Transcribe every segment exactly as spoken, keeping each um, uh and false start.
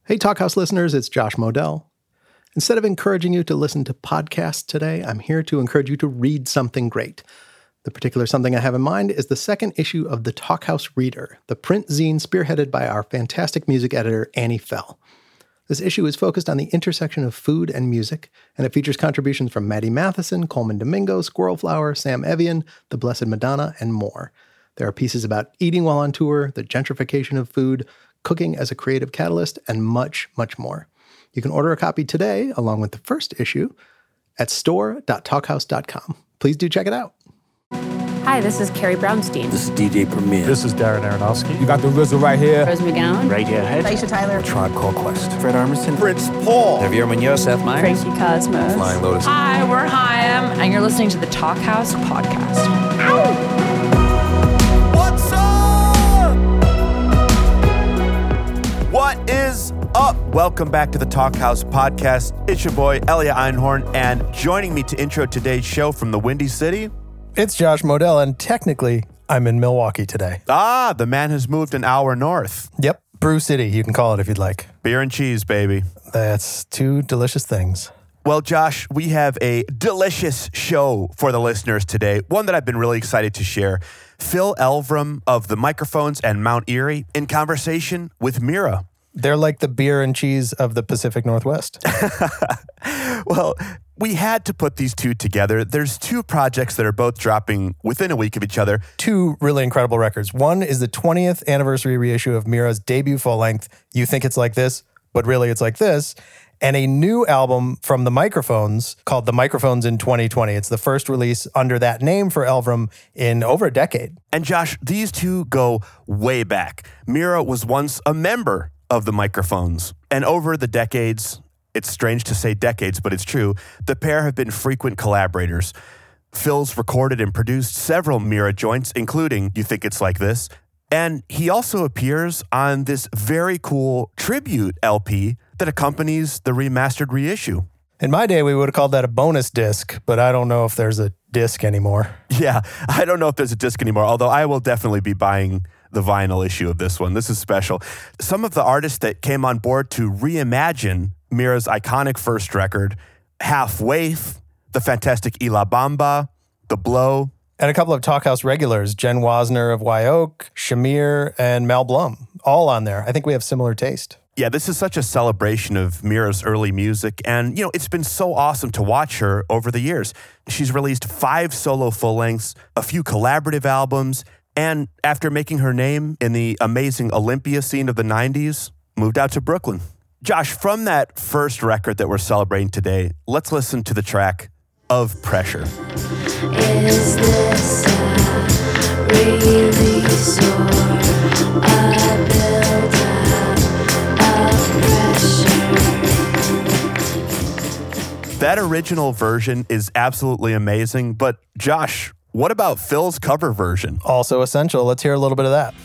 Hey, Talkhouse listeners, it's Josh Modell. Instead of encouraging you to listen to podcasts today, I'm here to encourage you to read something great. The particular something I have in mind is the second issue of the Talkhouse Reader, the print zine spearheaded by our fantastic music editor, Annie Fell. This issue is focused on the intersection of food and music, and it features contributions from Maddie Matheson, Coleman Domingo, Squirrel Flower, Sam Evian, The Blessed Madonna, and more. There are pieces about eating while on tour, the gentrification of food, cooking as a creative catalyst, and much, much more. You can order a copy today, along with the first issue, at store dot talkhouse dot com. Please do check it out. Hi, this is Carrie Brownstein. This is D J Premier. This is Darren Aronofsky. You got the R Z A right here. Rose McGowan. Radiohead. Aisha Tyler. Tribe Called Quest. Fred Armisen. Fritz Paul. Javier Munoz. Seth Meyers. Frankie Cosmos. Flying Lotus. Hi, we're Chaim, and you're listening to the Talkhouse Podcast. Ow! What's up? What is up? Welcome back to the Talkhouse Podcast. It's your boy, Elia Einhorn, and joining me to intro today's show from the Windy City, It's Josh Modell, and technically, I'm in Milwaukee today. ah, the man has moved an hour north. Yep, Brew City, you can call it if you'd like. Beer and cheese, baby. That's two delicious things. Well, Josh, we have a delicious show for the listeners today, one that I've been really excited to share. Phil Elverum of the Microphones and Mount Erie in conversation with Mira. They're like the beer and cheese of the Pacific Northwest. Well, we had to put these two together. There's two projects that are both dropping within a week of each other. Two really incredible records. One is the twentieth anniversary reissue of Mira's debut full-length, You Think It's Like This, but really it's like this, and a new album from the Microphones called The Microphones in twenty twenty. It's the first release under that name for Elverum in over a decade. And Josh, these two go way back. Mira was once a member of the Microphones, and over the decades, it's strange to say decades, but it's true, the pair have been frequent collaborators. Phil's recorded and produced several Mira joints, including You Think It's Like This, and he also appears on this very cool tribute L P that accompanies the remastered reissue. In my day, we would have called that a bonus disc, but I don't know if there's a disc anymore. Yeah, I don't know if there's a disc anymore, although I will definitely be buying the vinyl issue of this one. This is special. Some of the artists that came on board to reimagine Mira's iconic first record, Half Waif, the fantastic Ila Bamba, The Blow. And a couple of Talkhouse regulars, Jen Wasner of Wyoke, Shamir, and Mel Blum, all on there. I think we have similar taste. Yeah, this is such a celebration of Mira's early music, and, you know, it's been so awesome to watch her over the years. She's released five solo full-lengths, a few collaborative albums, and after making her name in the amazing Olympia scene of the nineties, moved out to Brooklyn. Josh, from that first record that we're celebrating today, let's listen to the track Of Pressure. Is this a really sore a build-up of pressure? That original version is absolutely amazing, but Josh, what about Phil's cover version? Also essential. Let's hear a little bit of that.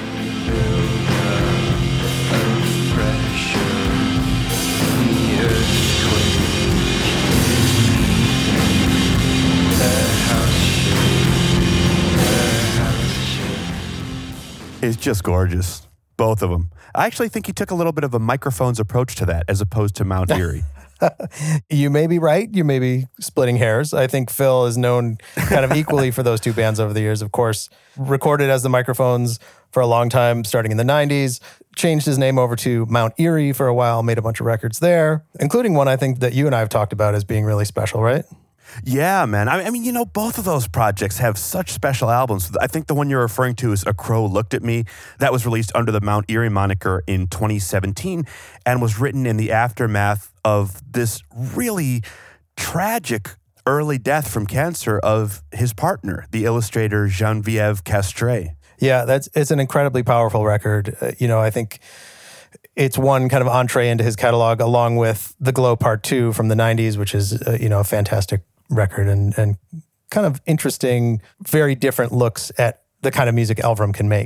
It's just gorgeous. Both of them. I actually think he took a little bit of a Microphones approach to that as opposed to Mount Erie. You may be right. You may be splitting hairs. I think Phil is known kind of equally for those two bands over the years. Of course, recorded as the Microphones for a long time, starting in the nineties, changed his name over to Mount Erie for a while, made a bunch of records there, including one I think that you and I have talked about as being really special, right? Yeah, man. I mean, you know, both of those projects have such special albums. I think the one you're referring to is A Crow Looked at Me. That was released under the Mount Erie moniker in twenty seventeen and was written in the aftermath of this really tragic early death from cancer of his partner, the illustrator Geneviève Castré. Yeah, that's it's an incredibly powerful record. Uh, you know, I think it's one kind of entree into his catalog, along with The Glow Part Two from the nineties, which is uh, you know a fantastic record and and kind of interesting, very different looks at the kind of music Elverum can make.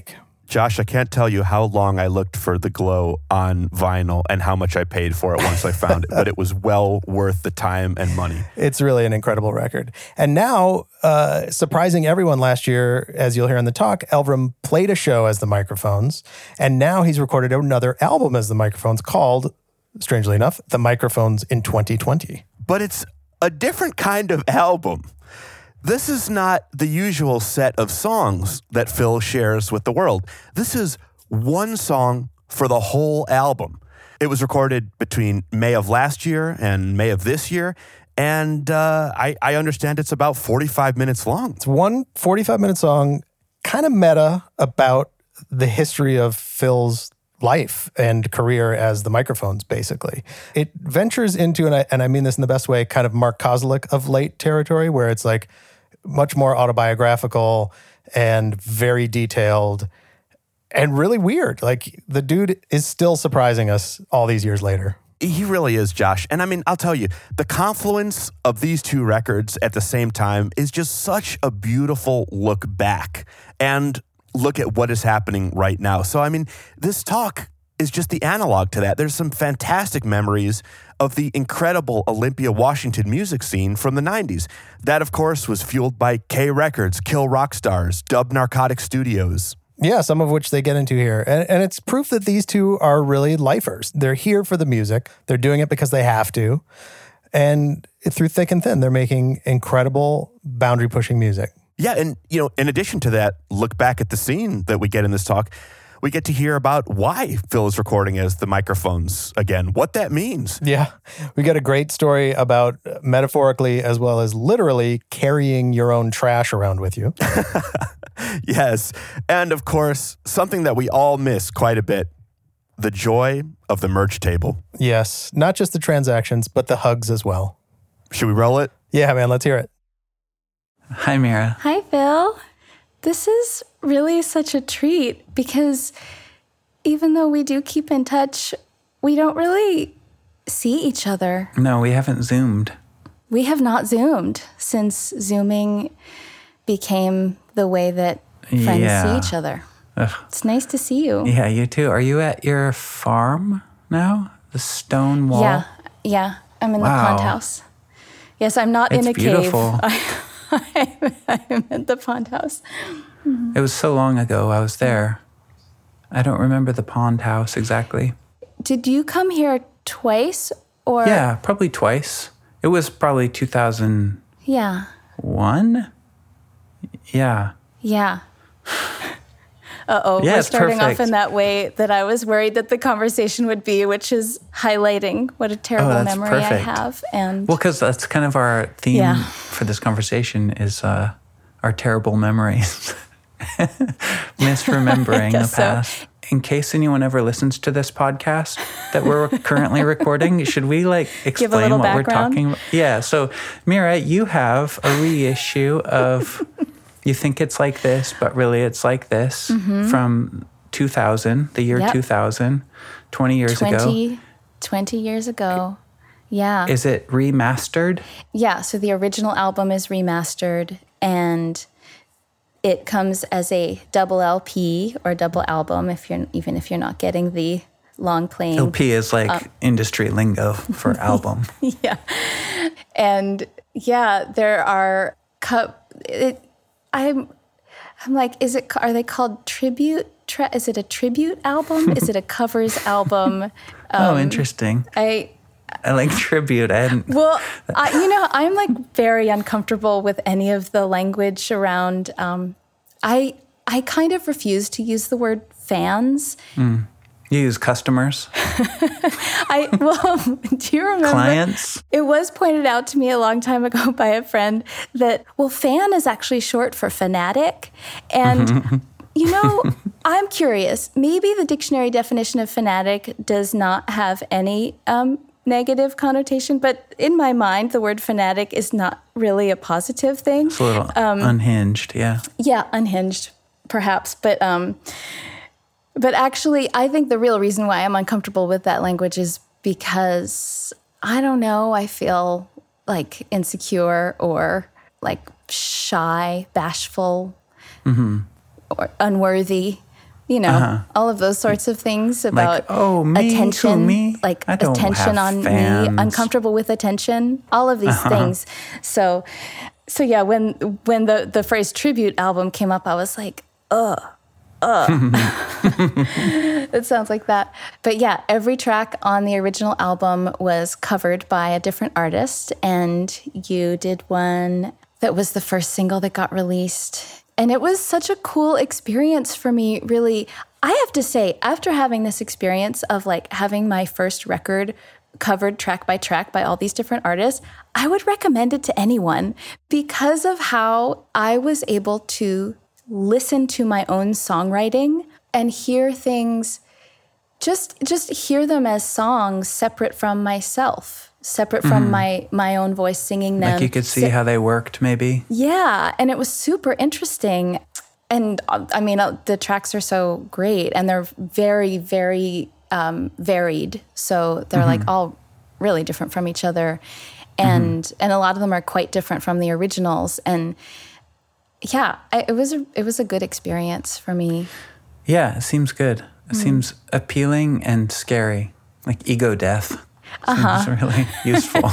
Josh, I can't tell you how long I looked for The Glow on vinyl and how much I paid for it once I found it, but it was well worth the time and money. It's really an incredible record. And now, uh, surprising everyone last year, as you'll hear in the talk, Elvrum played a show as the Microphones, and now he's recorded another album as the Microphones called, strangely enough, The Microphones in twenty twenty. But it's a different kind of album. This is not the usual set of songs that Phil shares with the world. This is one song for the whole album. It was recorded between May of last year and May of this year, and uh, I, I understand it's about forty-five minutes long. It's one forty-five-minute song, kind of meta about the history of Phil's life and career as the Microphones, basically. It ventures into, and I, and I mean this in the best way, kind of Mark Kozelek of late territory, where it's like much more autobiographical and very detailed and really weird. Like, the dude is still surprising us all these years later. He really is, Josh. And I mean, I'll tell you, the confluence of these two records at the same time is just such a beautiful look back and look at what is happening right now. So, I mean, this talk is just the analog to that. There's some fantastic memories of the incredible Olympia, Washington music scene from the nineties. That, of course, was fueled by K Records, Kill Rock Stars, Dub Narcotic Studios. Yeah, some of which they get into here. And, and it's proof that these two are really lifers. They're here for the music. They're doing it because they have to. And through thick and thin, they're making incredible boundary-pushing music. Yeah, and, you know, in addition to that, look back at the scene that we get in this talk. We get to hear about why Phil is recording as the Microphones again, what that means. Yeah, we get a great story about metaphorically as well as literally carrying your own trash around with you. Yes, and of course, something that we all miss quite a bit, the joy of the merch table. Yes, not just the transactions, but the hugs as well. Should we roll it? Yeah, man, let's hear it. Hi, Mira. Hi, Phil. This is really such a treat because even though we do keep in touch, we don't really see each other. No, we haven't Zoomed. We have not Zoomed since Zooming became the way that friends Yeah. see each other. Ugh. It's nice to see you. Yeah, you too. Are you at your farm now? The stone wall? Yeah, yeah. I'm in Wow. the pond house. Yes, I'm not It's in a beautiful. cave. I, I'm at the pond house. It was so long ago I was there. I don't remember the pond house exactly. Did you come here twice or? Yeah, probably twice. It was probably two thousand one. Yeah. Yeah. Yeah. Uh-oh, Yeah, we're it's starting perfect. off in that way that I was worried that the conversation would be, which is highlighting what a terrible Oh, that's memory I perfect. have. And Well, because that's kind of our theme Yeah. for this conversation is uh, our terrible memories. Misremembering the guess so. past. In case anyone ever listens to this podcast that we're currently recording, should we like explain little what we're background? talking about? Yeah. So, Mira, you have a reissue of You Think It's Like This, but really it's like this from two thousand, the year Mm-hmm. Yep. two thousand, twenty years ago. twenty, twenty years ago. Yeah. Is it remastered? Yeah, so the original album is remastered and it comes as a double L P or double album if you're even if you're not getting the long playing. L P is like Um, industry lingo for album. Yeah. And yeah, there are cup it I'm I'm like is it are they called tribute tra- is it a tribute album? Is it a covers album? oh, interesting. I I like tribute. I hadn't. Well, I, you know, I'm like very uncomfortable with any of the language around. Um, I I kind of refuse to use the word fans. You use customers, I well, do you remember? clients. It was pointed out to me a long time ago by a friend that well, fan is actually short for fanatic, and. You know, I'm curious. Maybe the dictionary definition of fanatic does not have any um, negative connotation, but in my mind, the word fanatic is not really a positive thing. It's a little Um, unhinged. Yeah. Yeah, unhinged, perhaps. But um, but actually, I think the real reason why I'm uncomfortable with that language is because, I don't know, I feel like insecure or like shy, bashful, or unworthy You know, uh-huh. all of those sorts of things about like, oh, me, attention, who, me? like I don't attention have on fans. me, uncomfortable with attention, all of these uh-huh. things. So, so yeah, when when the, the phrase tribute album came up, I was like, ugh, ugh. It sounds like that. But yeah, every track on the original album was covered by a different artist, and you did one that was the first single that got released. And it was such a cool experience for me, really. I have to say, after having this experience of like having my first record covered track by track by all these different artists, I would recommend it to anyone because of how I was able to listen to my own songwriting and hear things, just just hear them as songs separate from myself. Separate from mm-hmm. my my own voice singing them. Like you could see so, how they worked, maybe? Yeah, and it was super interesting. And I mean, the tracks are so great, and they're very, very um, varied. So they're mm-hmm. like all really different from each other. And mm-hmm. and a lot of them are quite different from the originals. And yeah, I, it was a, it was a good experience for me. Yeah, it seems good. It mm-hmm. seems appealing and scary, like ego death. Uh-huh. Seems really useful.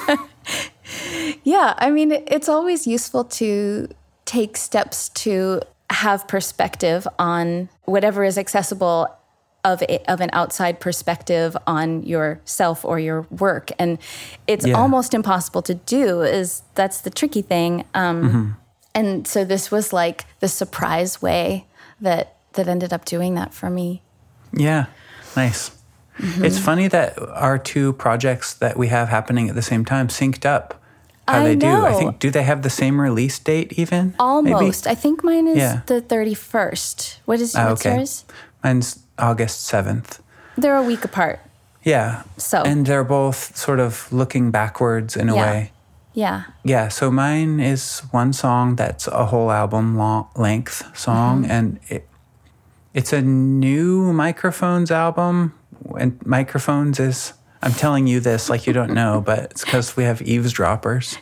Yeah, I mean, it's always useful to take steps to have perspective on whatever is accessible of a, of an outside perspective on yourself or your work. And it's yeah. almost impossible to do, is that's the tricky thing. Um, mm-hmm. And so this was like the surprise way that, that ended up doing that for me. Yeah, nice. Mm-hmm. It's funny that our two projects that we have happening at the same time synced up. How I they know. do. I think, do they have the same release date even? Almost. Maybe? I think mine is yeah. the thirty-first. What is oh, what's okay. yours? Mine's August seventh. They're a week apart. Yeah. So. And they're both sort of looking backwards in a yeah. way. Yeah. Yeah. So mine is one song that's a whole album long length song, mm-hmm. and it, it's a new Microphones album. And Microphones is, I'm telling you this like you don't know, but it's because we have eavesdroppers.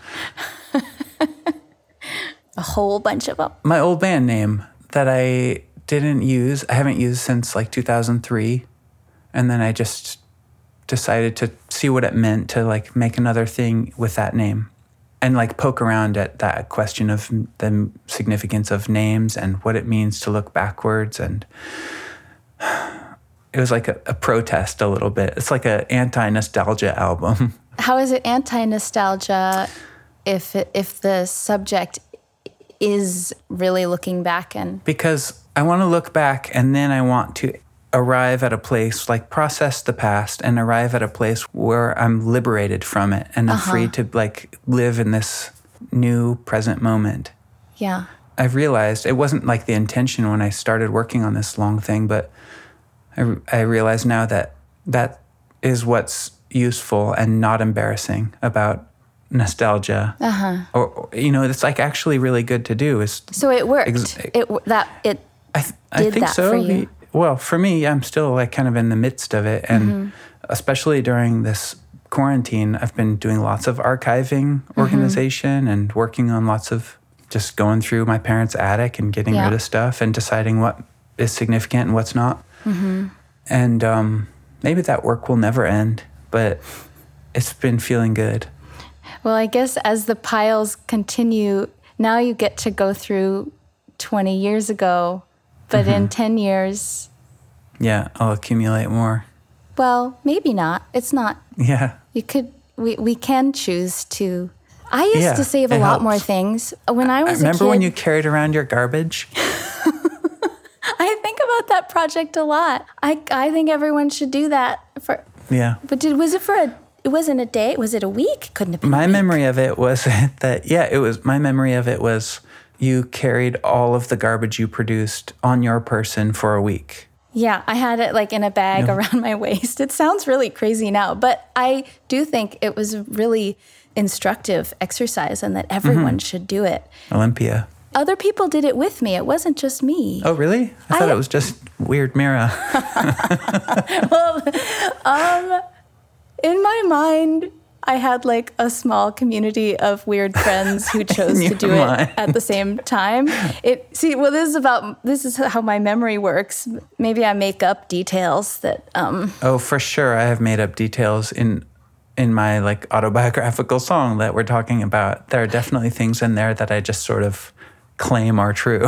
A whole bunch of them. My old band name that I didn't use, I haven't used since like two thousand three. And then I just decided to see what it meant to like make another thing with that name. And like poke around at that question of the significance of names and what it means to look backwards. And it was like a, a protest a little bit. It's like an anti-nostalgia album. How is it anti-nostalgia if it, if the subject is really looking back? And because I want to look back and then I want to arrive at a place, like process the past and arrive at a place where I'm liberated from it and I'm uh-huh. free to like live in this new present moment. Yeah. I've realized it wasn't like the intention when I started working on this long thing, but I, I realize now that that is what's useful and not embarrassing about nostalgia. Uh-huh. Or, or you know, it's like actually really good to do. Is so it worked. Ex- it that it I th- did I think that so. for you. Well, for me, I'm still like kind of in the midst of it, and mm-hmm. especially during this quarantine, I've been doing lots of archiving organization mm-hmm. and working on lots of just going through my parents' attic and getting yeah. rid of stuff and deciding what is significant and what's not. Mm-hmm. And um, maybe that work will never end, but it's been feeling good. Well, I guess as the piles continue, now you get to go through twenty years ago, but mm-hmm. in ten years... Yeah, I'll accumulate more. Well, maybe not. It's not... Yeah. You could... We, we can choose to... I used yeah, to save a lot helps. more things. When I was I remember a kid, when you carried around your garbage? I think about that project a lot. I I think everyone should do that for. Yeah. But did was it for a? It wasn't a day. Was it a week? Couldn't have been. My a week. memory of it was that yeah, it was. My memory of it was you carried all of the garbage you produced on your person for a week. Yeah, I had it like in a bag yeah. around my waist. It sounds really crazy now, but I do think it was a really instructive exercise and that everyone mm-hmm. should do it. Olympia. Other people did it with me. It wasn't just me. Oh, really? I thought I, it was just weird Mira. Well, um, in my mind, I had like a small community of weird friends who chose to do it mind. at the same time. It see, well, this is about this is how my memory works. Maybe I make up details that. Um, Oh, for sure. I have made up details in in my like autobiographical song that we're talking about. There are definitely things in there that I just sort of claim are true.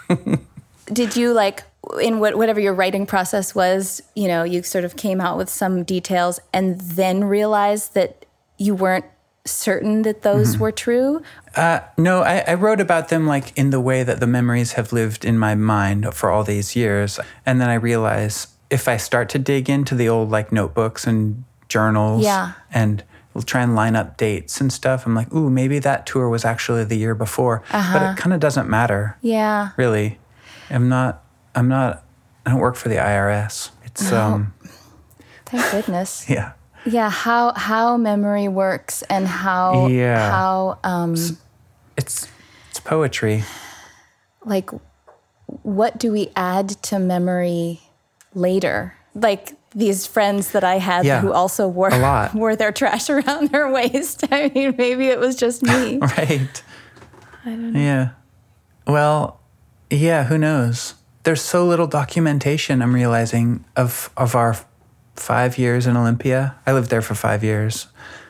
Did you like in what, whatever your writing process was? You know, you sort of came out with some details and then realized that you weren't certain that those Mm-hmm. were true. Uh, no, I, I wrote about them like in the way that the memories have lived in my mind for all these years. And then I realize if I start to dig into the old like notebooks and journals Yeah. and we'll try and line up dates and stuff, I'm like, ooh, maybe that tour was actually the year before. But it kind of doesn't matter, Yeah. really. I'm not, I'm not, I don't work for the I R S. It's, um, Thank goodness. yeah. Yeah, how how memory works and how Yeah. how um It's, it's poetry. like what do we add to memory later? Like these friends that I had Yeah, who also wore a lot. wore their trash around their waist. I mean, maybe it was just me. Right. I don't know. Yeah. Well, yeah, who knows? There's so little documentation, I'm realizing, of of our five years in Olympia. I lived there for five years.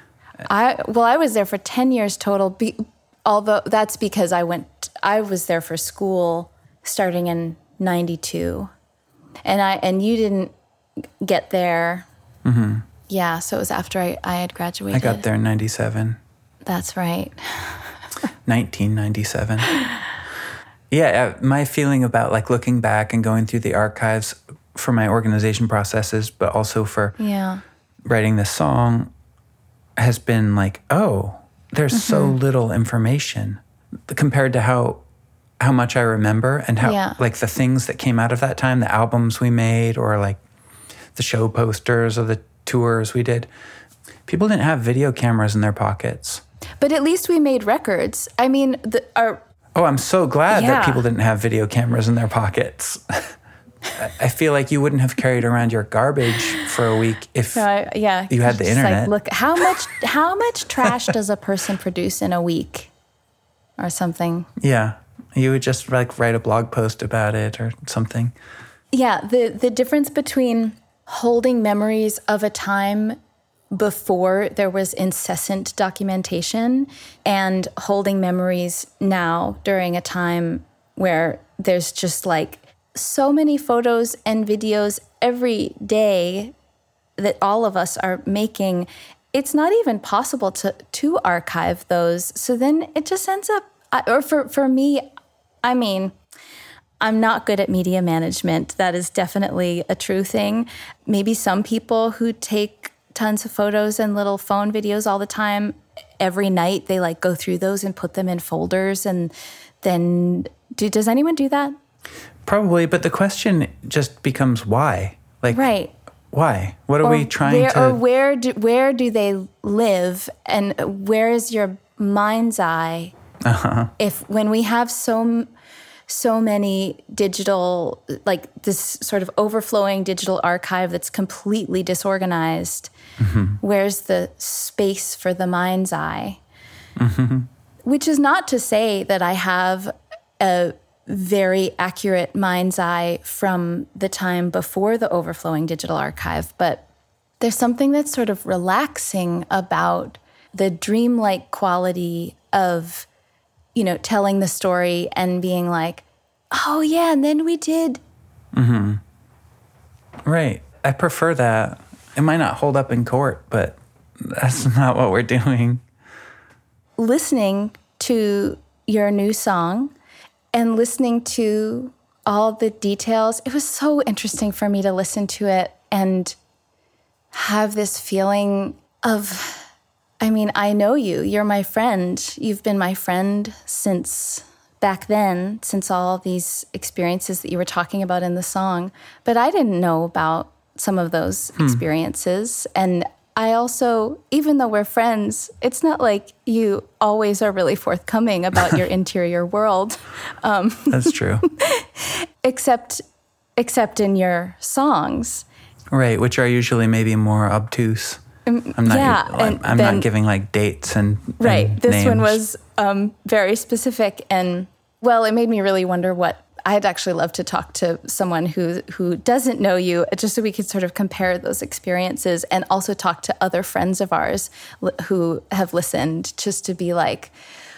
I well, I was there for ten years total. Be, although that's because I went, I was there for school starting in ninety-two, and I and you didn't get there. Mm-hmm. Yeah, so it was after I, I had graduated. I got there in ninety-seven. That's right. nineteen ninety-seven. Yeah, uh, my feeling about like looking back and going through the archives for my organization processes, but also for Yeah. writing this song has been like, oh, there's so little information compared to how how much I remember and how Yeah. like the things that came out of that time, the albums we made or like the show posters or the tours we did. People didn't have video cameras in their pockets. But at least we made records. I mean, the, our Oh, I'm so glad Yeah. that people didn't have video cameras in their pockets. I- I feel like you wouldn't have carried around your garbage for a week if uh, yeah, You had the just internet. Like, look, how much how much trash does a person produce in a week, or something? yeah, you would just like write a blog post about it or something. Yeah, the the difference between holding memories of a time before there was incessant documentation and holding memories now during a time where there's just like so many photos and videos every day that all of us are making. It's not even possible to to archive those. So then it just ends up, or for, for me, I mean, I'm not good at media management. That is definitely a true thing. Maybe some people who take tons of photos and little phone videos all the time, every night they like go through those and put them in folders, and then do, does anyone do that? Probably, but the question just becomes why? Like, Right. why? What are Or we trying where, to... Or where do, where do they live, and where is your mind's eye? Uh-huh. If when we have so m- so many digital, like this sort of overflowing digital archive that's completely disorganized, where's the space for the mind's eye? Which is not to say that I have a very accurate mind's eye from the time before the overflowing digital archive, but there's something that's sort of relaxing about the dreamlike quality of, you know, telling the story and being like, oh yeah, and then we did. Right. I prefer that. It might not hold up in court, but that's not what we're doing. Listening to your new song and listening to all the details, it was so interesting for me to listen to it and have this feeling of, I mean, I know you. You're my friend. You've been my friend since back then, since all these experiences that you were talking about in the song. But I didn't know about some of those experiences. And I also, even though we're friends, it's not like you always are really forthcoming about your interior world, um, That's true. except except in your songs. Right, which are usually maybe more obtuse. I'm not. yeah, I'm, and I'm then- not giving like dates and Right. and This one names. was um, very specific, and well, it made me really wonder what I'd actually love to talk to someone who who doesn't know you, just so we could sort of compare those experiences, and also talk to other friends of ours li- who have listened, just to be like,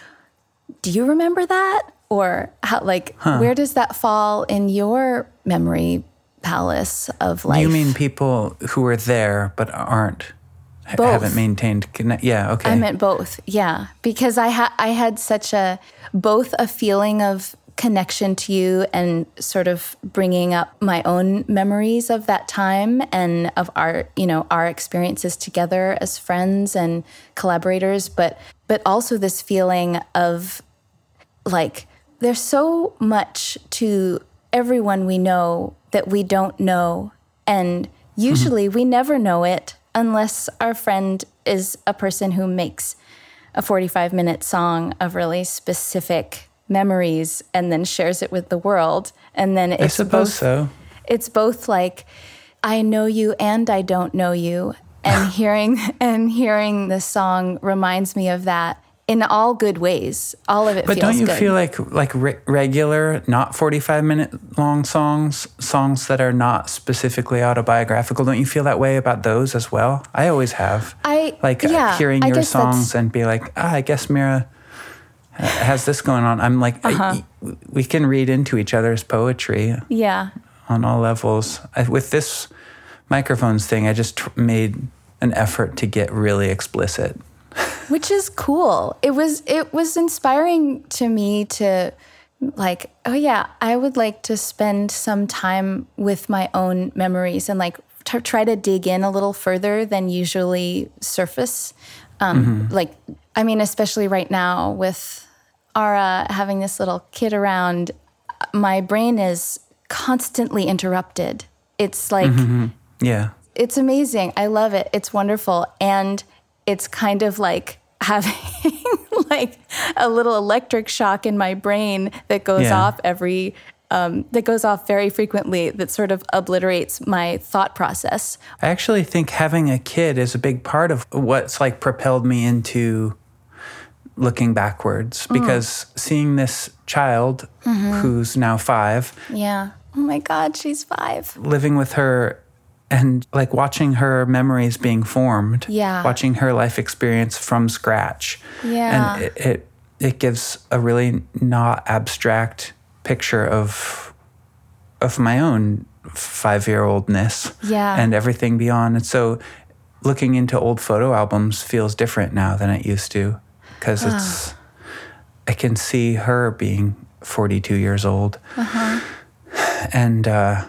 do you remember that, or how? Like, Huh. where does that fall in your memory palace of life? You mean people who were there but aren't ha- Both. haven't maintained connect? Yeah. Okay. I meant both, yeah, because I had I had such a both a feeling of connection to you and sort of bringing up my own memories of that time and of our you know our experiences together as friends and collaborators, but but also this feeling of like there's so much to everyone we know that we don't know, and usually we never know it unless our friend is a person who makes a forty-five minute song of really specific memories and then shares it with the world. And then it's I suppose both, so. it's both like, I know you and I don't know you. And hearing and hearing this song reminds me of that in all good ways. All of it But feels don't you good. feel like like re- regular, not forty-five minute long songs, songs that are not specifically autobiographical? Don't you feel that way about those as well? I always have. I- like uh, yeah, hearing I your guess that's- songs and be like, ah, I guess Mira ha- has this going on. I'm like, Uh-huh. I- we can read into each other's poetry Yeah. on all levels. I, with this microphones thing, I just tr- made an effort to get really explicit. Which is cool. It was it was inspiring to me to like, oh yeah, I would like to spend some time with my own memories and like t- try to dig in a little further than usually surface. Um, Like, I mean, especially right now with Ara having this little kid around, my brain is constantly interrupted. It's like, Yeah. it's amazing. I love it. It's wonderful. And it's kind of like having like a little electric shock in my brain that goes Yeah. off every, um, that goes off very frequently, that sort of obliterates my thought process. I actually think having a kid is a big part of what's like propelled me into looking backwards, because seeing this child who's now five, Yeah. Oh my God, she's five. living with her and like watching her memories being formed, Yeah. watching her life experience from scratch. Yeah. And it, it, it gives a really not abstract picture of of my own five-year-oldness Yeah. and everything beyond. And so looking into old photo albums feels different now than it used to, because it's I can see her being forty-two years old. And uh,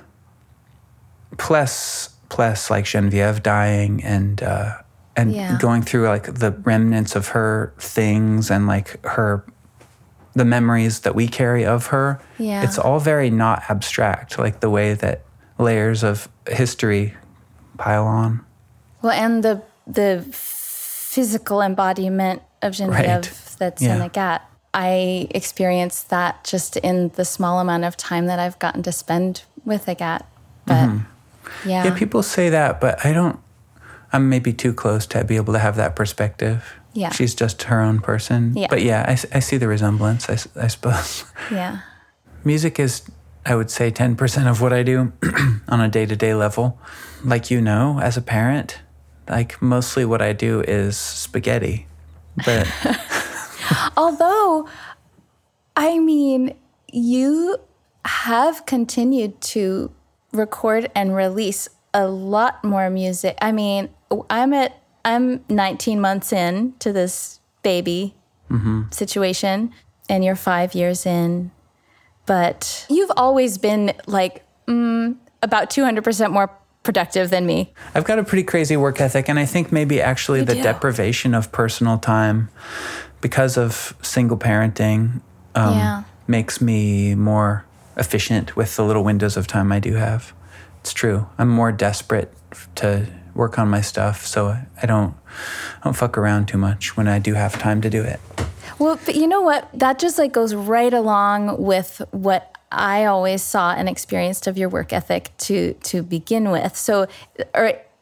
plus, plus like Genevieve dying and uh, and Yeah. going through like the remnants of her things and like her the memories that we carry of her. Yeah. It's all very not abstract, like the way that layers of history pile on. Well, and the the physical embodiment of Genevieve Right. that's Yeah. in Agathe. I experienced that just in the small amount of time that I've gotten to spend with Agathe. But yeah. Mm-hmm. Yeah, people say that, but I don't. I'm maybe too close to be able to have that perspective. Yeah. She's just her own person. Yeah. But yeah, I, s- I see the resemblance, I, s- I suppose. Yeah. Music is, I would say, ten percent of what I do on a day-to-day level. Like, you know, as a parent, like mostly what I do is spaghetti. But Although, I mean, you have continued to record and release a lot more music. I mean, I'm at I'm nineteen months in to this baby situation, and you're five years in. But you've always been like mm, about two hundred percent more productive than me. I've got a pretty crazy work ethic, and I think maybe actually You the do. deprivation of personal time because of single parenting um, Yeah. makes me more efficient with the little windows of time I do have. It's true. I'm more desperate f- to work on my stuff, so I don't I don't fuck around too much when I do have time to do it. Well, but you know what? That just like goes right along with what I always saw and experienced of your work ethic to to begin with. So, or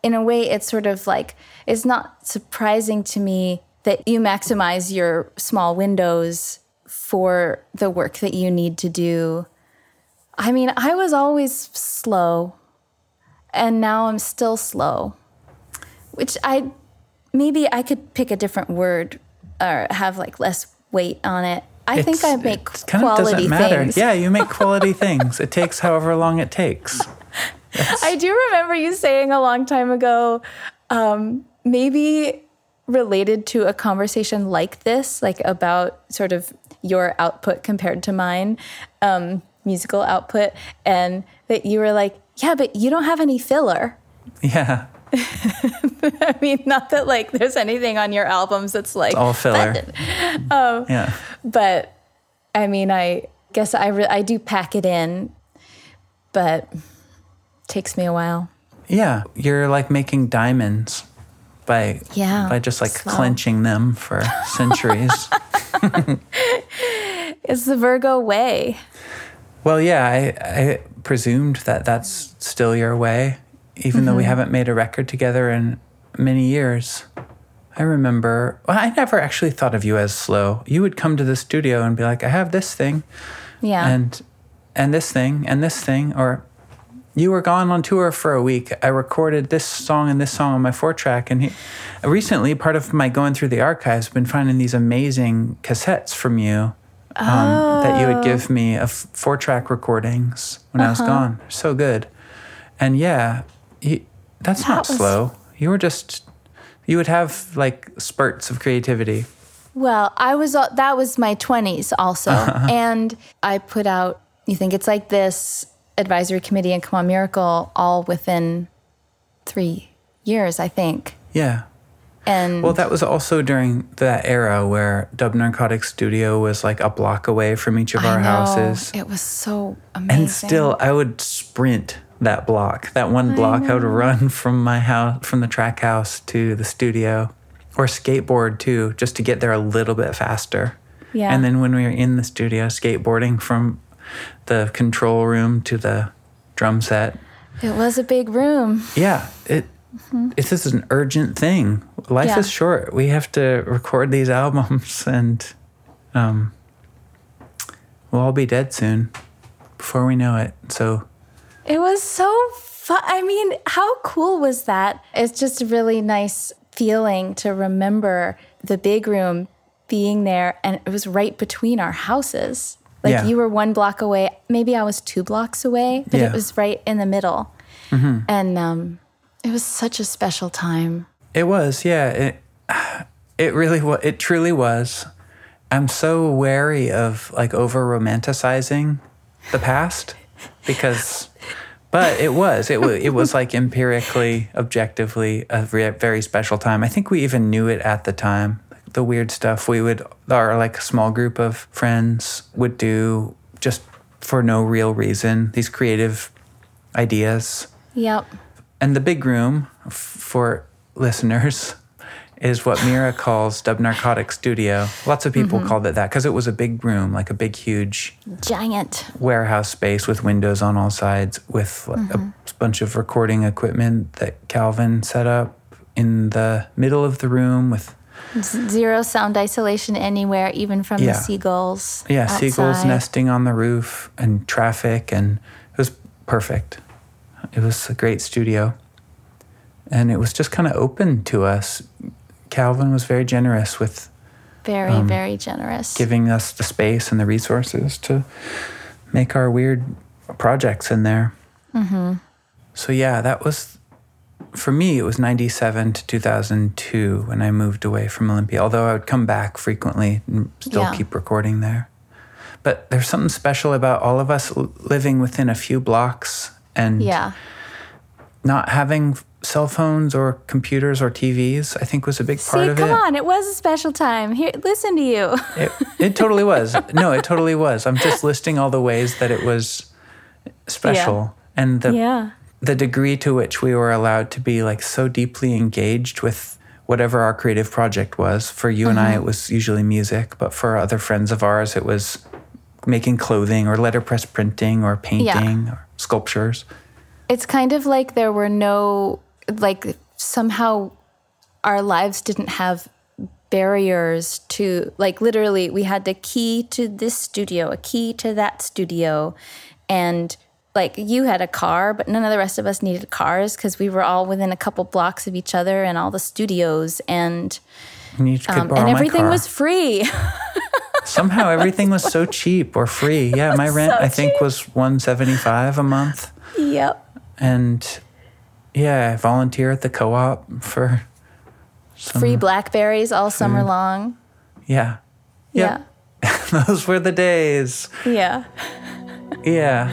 in a way, it's sort of like, it's not surprising to me that you maximize your small windows for the work that you need to do. I mean, I was always slow, and now I'm still slow, which I, maybe I could pick a different word or have like less weight on it. I It's- think I make it kind of quality doesn't matter. things. Yeah, you make quality things. It takes however long it takes. I do remember you saying a long time ago, um, maybe related to a conversation like this, like about sort of your output compared to mine, um, musical output, and that you were like, yeah, but you don't have any filler. Yeah. I mean, not that like there's anything on your albums that's like All filler. um, Yeah. but I mean, I guess I re- I do pack it in, but it takes me a while. Yeah. You're like making diamonds by Yeah, by just like slow. clenching them for centuries. It's the Virgo way. Well, yeah, I, I presumed that that's still your way, even though we haven't made a record together in many years. I remember, well, I never actually thought of you as slow. You would come to the studio and be like, I have this thing, Yeah. and and this thing, and this thing, or you were gone on tour for a week. I recorded this song and this song on my four track, and he, recently, part of my going through the archives, been finding these amazing cassettes from you. Um, that you would give me of four track recordings when I was gone. So good. And yeah, you, that's That not was- slow. You were just, you would have like spurts of creativity. Well, I was uh, that was my twenties also, and I put out You Think It's Like This, Advisory Committee, and Come On Miracle all within three years, I think. Yeah. And Well, that was also during that era where Dub Narcotics Studio was like a block away from each of I our know, houses. it was so amazing. And still, I would sprint that block, that one block. I, would run from my house, from the track house to the studio, or skateboard too, just to get there a little bit faster. Yeah. And then when we were in the studio, skateboarding from the control room to the drum set. It was a big room. Yeah, it. It, this is an urgent thing. Life Yeah. is short. We have to record these albums, and um, we'll all be dead soon before we know it. So It was so fun. I mean, how cool was that? It's just a really nice feeling to remember the big room being there, and it was right between our houses. Like Yeah. you were one block away, maybe I was two blocks away, but Yeah. it was right in the middle. And um, it was such a special time. it was, yeah. It it really was. It truly was. I'm so wary of like over romanticizing the past because, but it was. It was. It was like empirically, objectively a re- very special time. I think we even knew it at the time. The weird stuff we would, our like small group of friends would do just for no real reason. These creative ideas. Yep. And the big room, f- for listeners, is what Mira calls Dub Narcotics Studio. Lots of people called it that because it was a big room, like a big, huge Giant. warehouse space with windows on all sides, with like, a bunch of recording equipment that Calvin set up in the middle of the room with, Z- Zero sound isolation anywhere, even from Yeah. the seagulls. yeah, seagulls outside. nesting on the roof and traffic. And it was perfect. It was a great studio. And it was just kind of open to us. Calvin was very generous with Very, um, very generous. giving us the space and the resources to make our weird projects in there. Mm-hmm. So yeah, that was, for me, it was ninety-seven to two thousand two when I moved away from Olympia, although I would come back frequently and still Yeah. keep recording there. But there's something special about all of us l- living within a few blocks and Yeah. not having cell phones or computers or T Vs, I think was a big part See, of come it. on. It was a special time. Here, listen to you. It, it totally was. No, it totally was. I'm just listing all the ways that it was special and the Yeah. the degree to which we were allowed to be like so deeply engaged with whatever our creative project was. For you and I, it was usually music, but for other friends of ours, it was making clothing or letterpress printing or painting or sculptures. It's kind of like there were no like somehow our lives didn't have barriers to, like, literally we had a key to this studio, a key to that studio. And like you had a car, but none of the rest of us needed cars because we were all within a couple blocks of each other and all the studios, and And, you could um, borrow and my everything car. was free. Somehow everything was so cheap or free. Yeah, my rent, so I think, cheap. was one hundred seventy-five dollars a month. Yep. And yeah, I volunteer at the co-op for some, Free blackberries all summer long. Yeah. Yep. Yeah. Those were the days. Yeah. Yeah.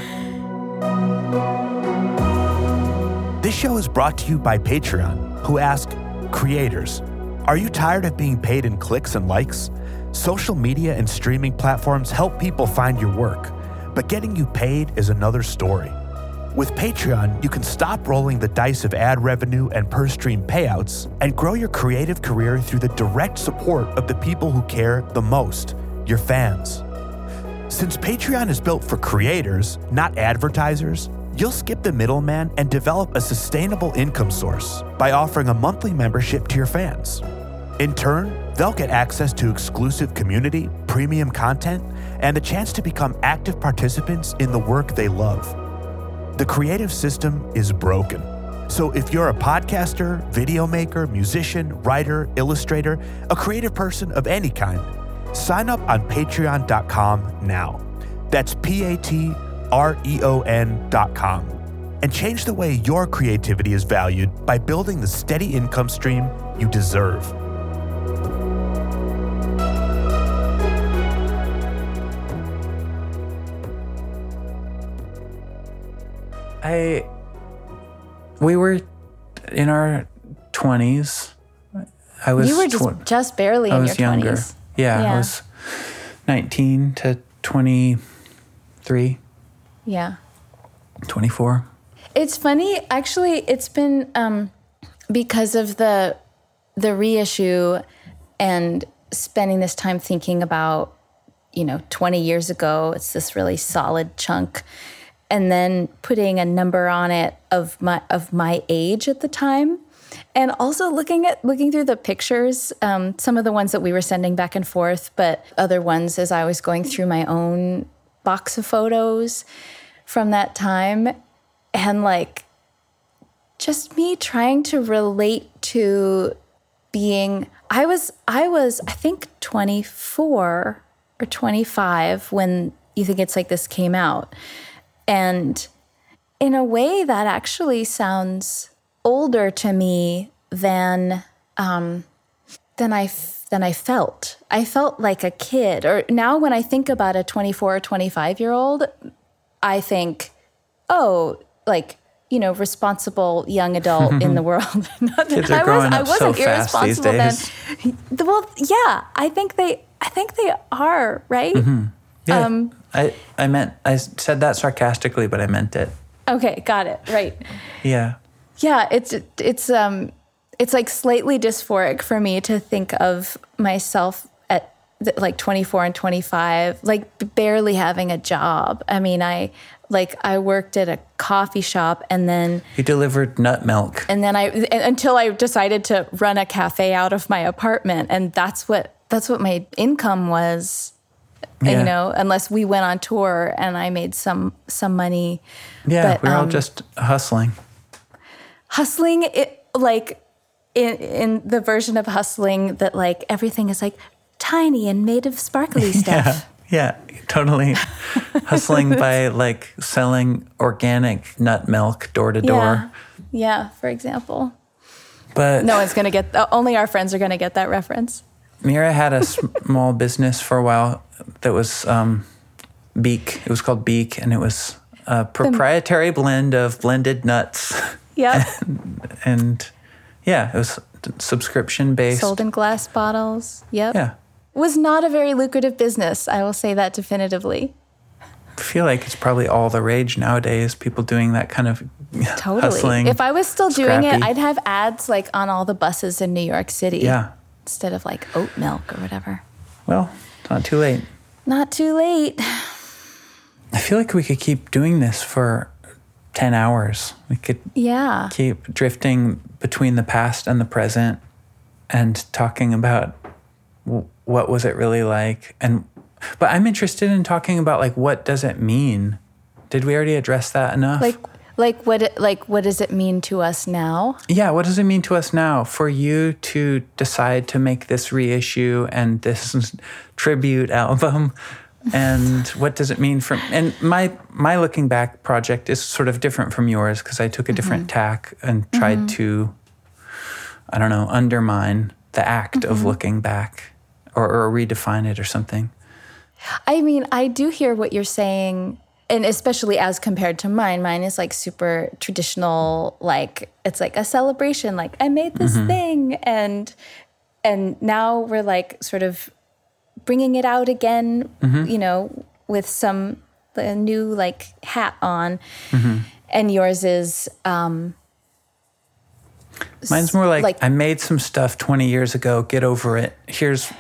This show is brought to you by Patreon, who ask creators, are you tired of being paid in clicks and likes? Social media and streaming platforms help people find your work, but getting you paid is another story. With Patreon, you can stop rolling the dice of ad revenue and per stream payouts and grow your creative career through the direct support of the people who care the most, your fans. Since Patreon is built for creators, not advertisers, you'll skip the middleman and develop a sustainable income source by offering a monthly membership to your fans. In turn, they'll get access to exclusive community, premium content, and the chance to become active participants in the work they love. The creative system is broken. So if you're a podcaster, video maker, musician, writer, illustrator, a creative person of any kind, sign up on patreon dot com now. That's P A T R E O N dot com. And change the way your creativity is valued by building the steady income stream you deserve. I, we were in our twenties. I was You were just, tw- just barely I in was your younger. twenties. Yeah, Yeah. I was nineteen to twenty-three, Yeah. twenty-four. It's funny, actually, it's been um, because of the the reissue and spending this time thinking about, you know, twenty years ago, it's this really solid chunk, and then putting a number on it of my of my age at the time. And also looking at looking through the pictures, um, some of the ones that we were sending back and forth, but other ones as I was going through my own box of photos from that time. And like, just me trying to relate to being, I was, I was, I think twenty-four or twenty-five when You Think It's Like This came out. And in a way that actually sounds older to me than, um, than I, than I felt. I felt like a kid. Or now when I think about a twenty-four or twenty-five year old, I think, oh, like, you know, responsible young adult in the world. Not that Kids are I growing was, I up wasn't so fast these irresponsible days. then. Well, yeah, I think they, I think they are, right? Yeah, Um, I, I meant, I said that sarcastically, but I meant it. Okay, got it. Right. Yeah. Yeah, it's it's um it's like slightly dysphoric for me to think of myself at th- like twenty-four and twenty-five, like barely having a job. I mean, I like I worked at a coffee shop and then You delivered nut milk. and then I until I decided to run a cafe out of my apartment, and that's what that's what my income was. Yeah. You know, unless we went on tour and I made some some money. Yeah, But, we were all um, just hustling. Hustling, it like in in the version of hustling that like everything is like tiny and made of sparkly stuff. Yeah, totally. Hustling by like selling organic nut milk door to door. Yeah. Yeah, for example. But No one's going to get, only our friends are going to get that reference. Mira had a small business for a while that was um, Beak. It was called Beak, and it was a proprietary blend of blended nuts. Yep. And yeah, it was subscription based. Sold in glass bottles. Yep. Yeah. Was not a very lucrative business. I will say that definitively. I feel like it's probably all the rage nowadays, people doing that kind of Totally. hustling. If I was still doing it, scrappy. I'd have ads like on all the buses in New York City. Yeah. Instead of like oat milk or whatever. Well, it's not too late. Not too late. I feel like we could keep doing this for ten hours. We could Yeah. keep drifting between the past and the present and talking about w- what was it really like. And but I'm interested in talking about like what does it mean? Did we already address that enough? Like like what it, like what does it mean to us now? Yeah, what does it mean to us now for you to decide to make this reissue and this tribute album? And what does it mean for and my my looking back project is sort of different from yours because I took a different mm-hmm. tack and tried mm-hmm. to I don't know, undermine the act mm-hmm. of looking back or, or redefine it or something. I mean, I do hear what you're saying. And especially as compared to mine, mine is like super traditional, like it's like a celebration, like I made this mm-hmm. thing. And and now we're like sort of bringing it out again, mm-hmm. you know, with some a new like hat on. Mm-hmm. And yours is... Um, Mine's more like, like, I made some stuff twenty years ago, get over it. Here's...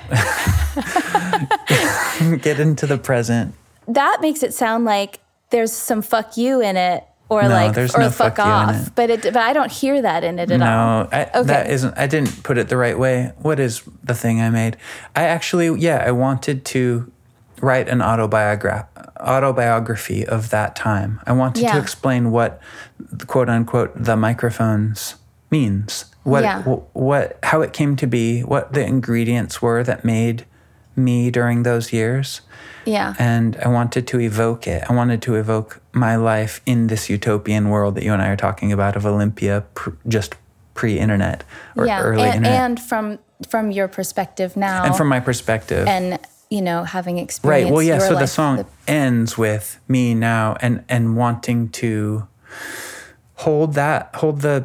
get into the present. That makes it sound like there's some fuck you in it, or no, like, there's or no fuck, fuck off. You in it. But it, but I don't hear that in it at no, all. No, okay. that isn't. I didn't put it the right way. What is the thing I made? I actually, yeah, I wanted to write an autobiogra- autobiography of that time. I wanted yeah. to explain what, quote unquote, the microphones means. What, yeah. what, what, how it came to be. What the ingredients were that made me during those years. Yeah. And I wanted to evoke it. I wanted to evoke my life in this utopian world that you and I are talking about of Olympia, pr- just pre-internet or yeah. early and, internet. And from from your perspective now. And from my perspective. And, you know, having experienced right. Well, yeah. So life, the song the... ends with me now and, and wanting to hold that, hold the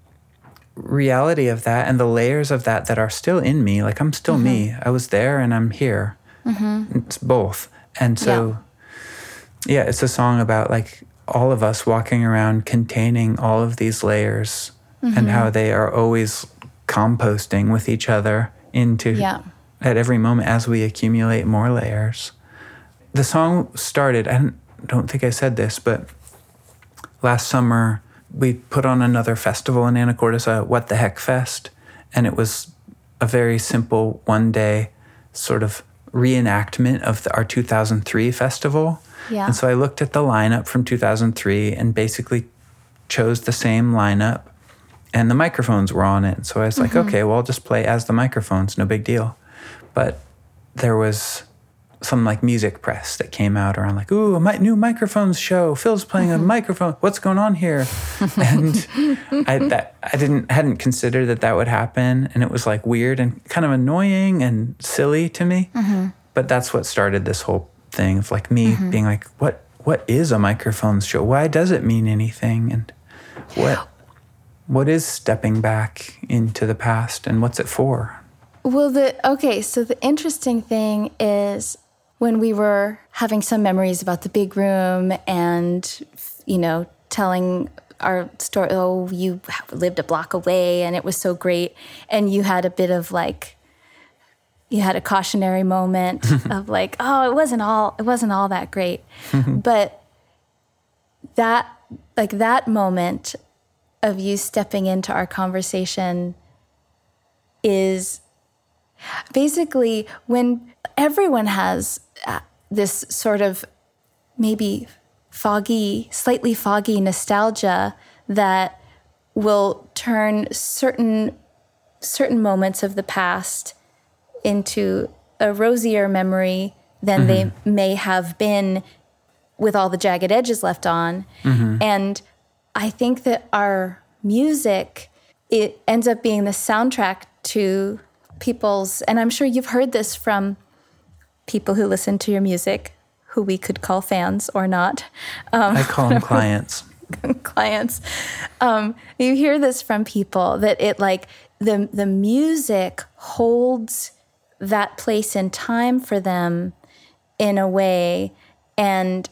reality of that and the layers of that that are still in me. Like I'm still mm-hmm. me. I was there and I'm here. Mm-hmm. It's both. And so, yeah. yeah, it's a song about like all of us walking around containing all of these layers mm-hmm. and how they are always composting with each other into yeah. at every moment as we accumulate more layers. The song started, I don't, don't think I said this, but last summer we put on another festival in Anacortes, What the Heck Fest, and it was a very simple one-day sort of reenactment of the, our two thousand three festival. Yeah. And so I looked at the lineup from two thousand three and basically chose the same lineup, and the microphones were on it. So I was like, mm-hmm. okay, well, I'll just play as the microphones, no big deal. But there was some like music press that came out around like, ooh, a mi- new microphones show. Phil's playing mm-hmm. a microphone. What's going on here? And I that I didn't hadn't considered that that would happen, and it was like weird and kind of annoying and silly to me. Mm-hmm. But that's what started this whole thing of like me mm-hmm. being like, what what is a microphones show? Why does it mean anything? And what what is stepping back into the past, and what's it for? Well, the okay, so the interesting thing is when we were having some memories about the big room and, you know, telling our story, oh, you lived a block away and it was so great. And you had a bit of like, you had a cautionary moment of like, oh, it wasn't all, it wasn't all that great. But that, like that moment of you stepping into our conversation is basically when everyone has uh, this sort of maybe foggy, slightly foggy nostalgia that will turn certain certain moments of the past into a rosier memory than mm-hmm. they may have been with all the jagged edges left on. Mm-hmm. And I think that our music, it ends up being the soundtrack to people's, and I'm sure you've heard this from people who listen to your music, who we could call fans or not. Um, I call them clients. clients. Um, you hear this from people that it like the the music holds that place in time for them in a way, and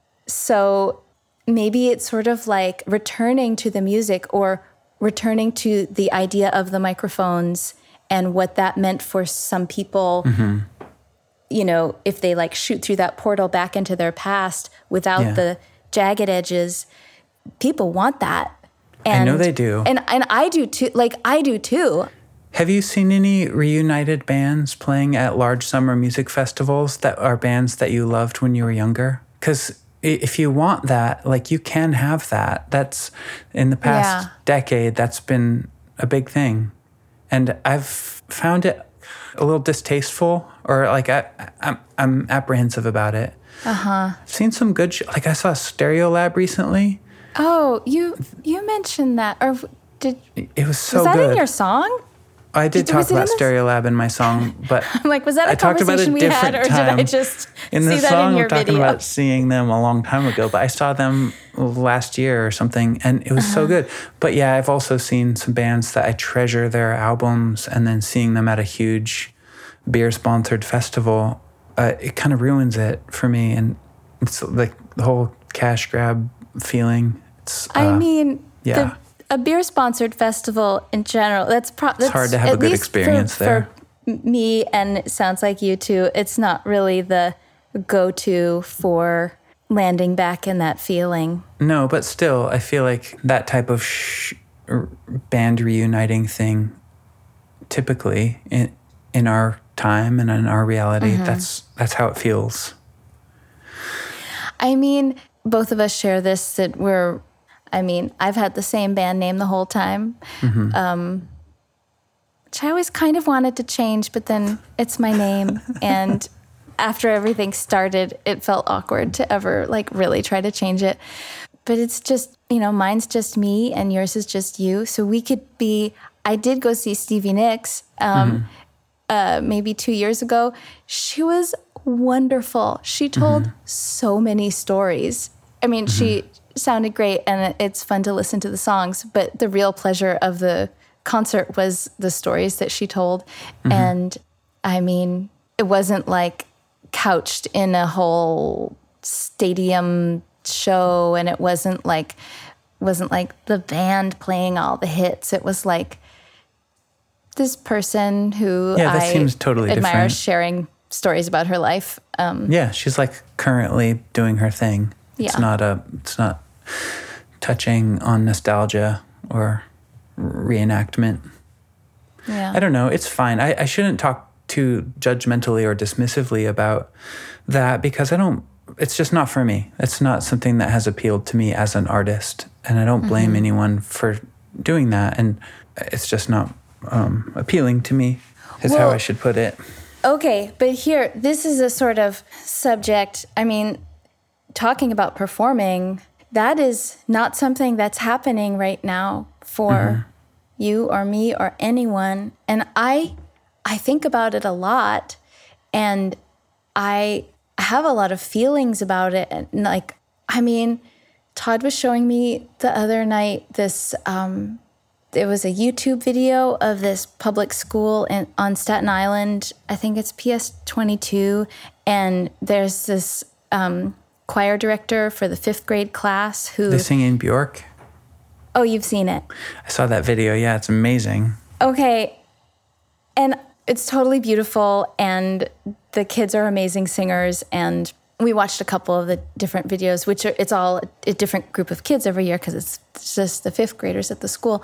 so maybe it's sort of like returning to the music or returning to the idea of the microphones and what that meant for some people. Mm-hmm. You know, if they like shoot through that portal back into their past without yeah. the jagged edges, people want that. And, I know they do. And and I do too. Like, I do too. Have you seen any reunited bands playing at large summer music festivals that are bands that you loved when you were younger? Because if you want that, like, you can have that. That's, in the past Yeah. decade, that's been a big thing. And I've found it a little distasteful, or like I, I'm, I'm apprehensive about it. Uh-huh. I've seen some good, sh- like I saw Stereolab recently. Oh, you you mentioned that. Or did It was so was that good. in your song? I did Did- talk was it in about this- Stereolab in my song, but I'm like, was that a I talked about a conversation we had, different or did I time. just in see the that song, in your I'm talking video? about seeing them a long time ago, but I saw them last year or something, and it was Uh-huh. so good. But yeah, I've also seen some bands that I treasure their albums, and then seeing them at a huge beer-sponsored festival, uh, it kind of ruins it for me, and it's like the whole cash grab feeling. It's, uh, I mean, yeah. the, a beer-sponsored festival in general, that's, pro- that's hard to have a at good least experience for, there. For me, and it sounds like you too, it's not really the go-to for landing back in that feeling. No, but still, I feel like that type of sh- r- band reuniting thing, typically in in our time and in our reality, Mm-hmm. that's that's how it feels. I mean, both of us share this, that we're, I mean, I've had the same band name the whole time, Mm-hmm. um, which I always kind of wanted to change, but then it's my name. And after everything started, it felt awkward to ever like really try to change it. But it's just, you know, mine's just me and yours is just you. So we could be, I did go see Stevie Nicks um, Mm-hmm. uh, maybe two years ago. She was wonderful. She told Mm-hmm. so many stories. I mean, she sounded great and it's fun to listen to the songs, but the real pleasure of the concert was the stories that she told. Mm-hmm. And I mean, it wasn't like couched in a whole stadium show, and it wasn't like wasn't like the band playing all the hits. It was like this person who Yeah, that I seems totally admire different. sharing stories about her life. Um, Yeah, she's like currently doing her thing. It's Yeah. not a it's not touching on nostalgia or reenactment. yeah. I don't know. It's fine. I, I shouldn't talk too judgmentally or dismissively about that, because I don't, it's just not for me. It's not something that has appealed to me as an artist. And I don't blame Mm-hmm. anyone for doing that. And it's just not um, appealing to me, is how Well- I should put it. Okay, but here, this is a sort of subject. I mean, talking about performing, that is not something that's happening right now for Mm-hmm. you or me or anyone. And I I think about it a lot, and I have a lot of feelings about it. And like, I mean, Todd was showing me the other night this um it was a YouTube video of this public school in, on Staten Island. I think it's P S twenty-two. And there's this um, choir director for the fifth grade class who... They sing in Bjork. Oh, you've seen it. I saw that video. Yeah, it's amazing. Okay. And it's totally beautiful. And the kids are amazing singers. And we watched a couple of the different videos, which are, it's all a different group of kids every year because it's just the fifth graders at the school.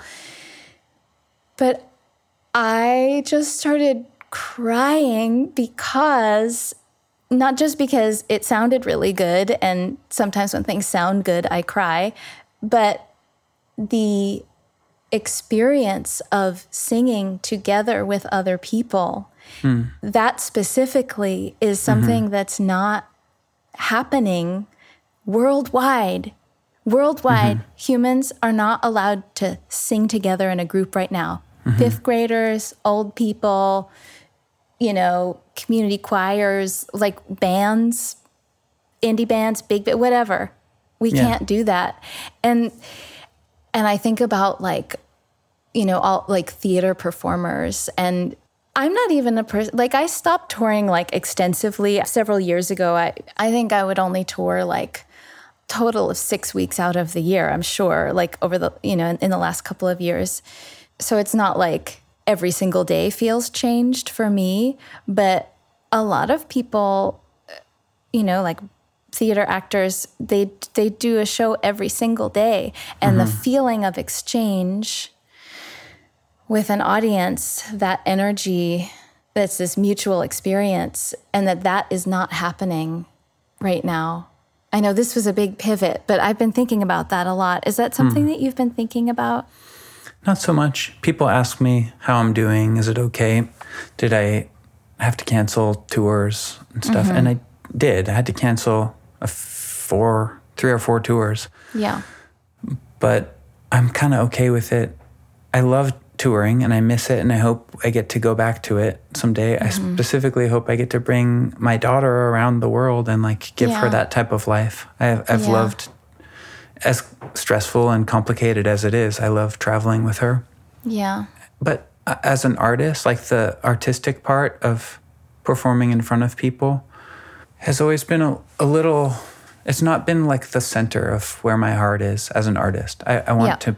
But I just started crying because, not just because it sounded really good, and sometimes when things sound good, I cry, but the experience of singing together with other people, mm. that specifically is something mm-hmm. that's not happening worldwide. Worldwide, mm-hmm. humans are not allowed to sing together in a group right now. Mm-hmm. Fifth graders, old people, you know, community choirs, like bands, indie bands, big, whatever. We yeah. can't do that. And and I think about like, you know, all like theater performers, and I'm not even a person, like I stopped touring like extensively several years ago. I, I think I would only tour like total of six weeks out of the year, I'm sure, like over the, you know, in, in the last couple of years. So it's not like every single day feels changed for me, but a lot of people, you know, like theater actors, they they do a show every single day, and mm-hmm. the feeling of exchange with an audience, that energy, that's this mutual experience, and that that is not happening right now. I know this was a big pivot, but I've been thinking about that a lot. Is that something mm. that you've been thinking about? Not so much. People ask me how I'm doing. Is it okay? Did I have to cancel tours and stuff? Mm-hmm. And I did. I had to cancel a four, three or four tours. Yeah. But I'm kind of okay with it. I love touring and I miss it, and I hope I get to go back to it someday. Mm-hmm. I specifically hope I get to bring my daughter around the world and like give yeah. her that type of life. I've, I've yeah. loved, as stressful and complicated as it is, I love traveling with her. Yeah. But as an artist, like the artistic part of performing in front of people has always been a, a little, it's not been like the center of where my heart is as an artist. I, I want yeah. to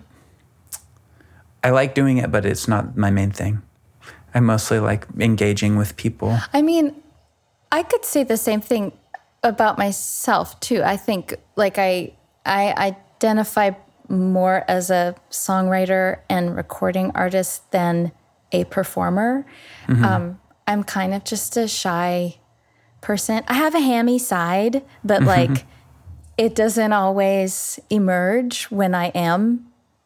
I like doing it, but it's not my main thing. I mostly like engaging with people. I mean, I could say the same thing about myself too. I think like I I identify more as a songwriter and recording artist than a performer. Mm-hmm. Um, I'm kind of just a shy person. I have a hammy side, but like mm-hmm. it doesn't always emerge when I am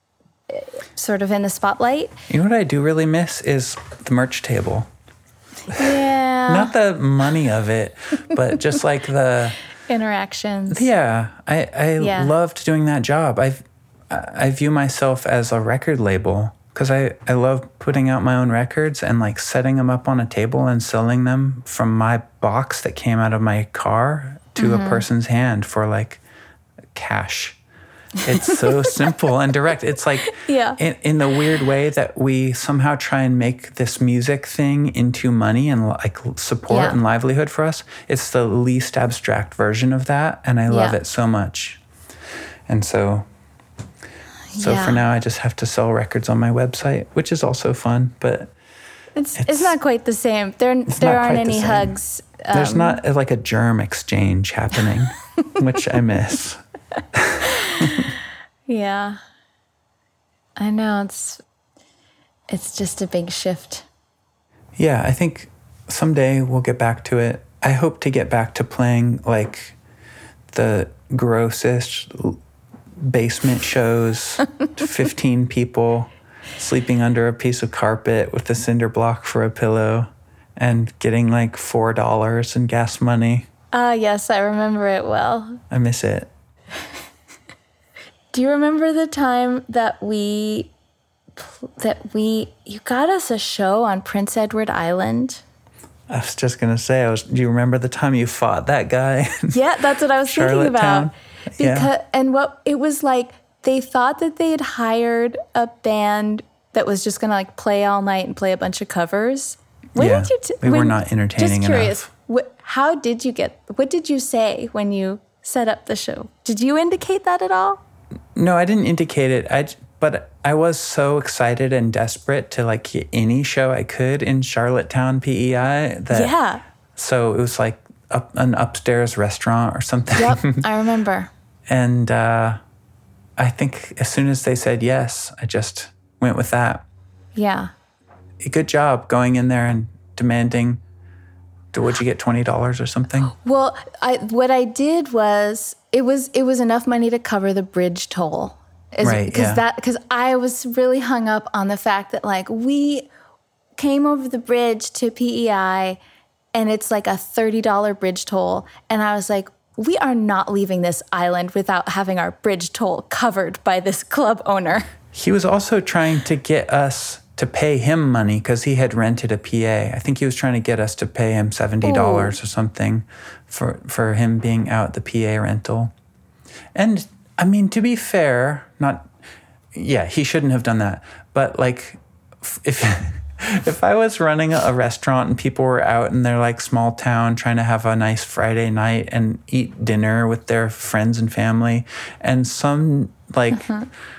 sort of in the spotlight. You know what I do really miss is the merch table. Yeah. Not the money of it, but just like the interactions. Yeah. I, I yeah. loved doing that job. I I view myself as a record label because I, I love putting out my own records and like setting them up on a table and selling them from my box that came out of my car to mm-hmm. a person's hand for like cash. It's so simple and direct. It's like yeah. in, in the weird way that we somehow try and make this music thing into money and like support yeah. and livelihood for us. It's the least abstract version of that, and I love yeah. it so much. And so, so yeah. for now, I just have to sell records on my website, which is also fun, but it's it's, it's not quite the same. There there aren't any the hugs. Um, There's not like a germ exchange happening, which I miss. Yeah. I know it's it's just a big shift. Yeah, I think someday we'll get back to it. I hope to get back to playing like the grossest basement shows, fifteen people sleeping under a piece of carpet with a cinder block for a pillow and getting like four dollars in gas money. Ah, uh, yes, I remember it well. I miss it. Do you remember the time that we, that we, you got us a show on Prince Edward Island? I was just going to say, I was. Do you remember the time you fought that guy? Yeah, that's what I was thinking about. Because, yeah. And what, it was like, they thought that they had hired a band that was just going to like play all night and play a bunch of covers. When yeah, did you t- we when, were not entertaining just curious, enough. What, how did you get, what did you say when you set up the show? Did you indicate that at all? No, I didn't indicate it. I, but I was so excited and desperate to like get any show I could in Charlottetown, P E I. That, yeah. So it was like up, an upstairs restaurant or something. Yep, I remember. And uh, I think as soon as they said yes, I just went with that. Yeah. Good job going in there and demanding, would you get twenty dollars or something? Well, I what I did was, it was it was enough money to cover the bridge toll. Is, right, Cause yeah. that Because I was really hung up on the fact that, like, we came over the bridge to P E I, and it's like a thirty dollars bridge toll. And I was like, we are not leaving this island without having our bridge toll covered by this club owner. He was also trying to get us to pay him money because he had rented a P A. I think he was trying to get us to pay him seventy dollars Ooh. Or something for, for him being out the P A rental. And, I mean, to be fair, not... Yeah, he shouldn't have done that. But, like, if... If I was running a restaurant and people were out in their like small town trying to have a nice Friday night and eat dinner with their friends and family, and some like uh-huh.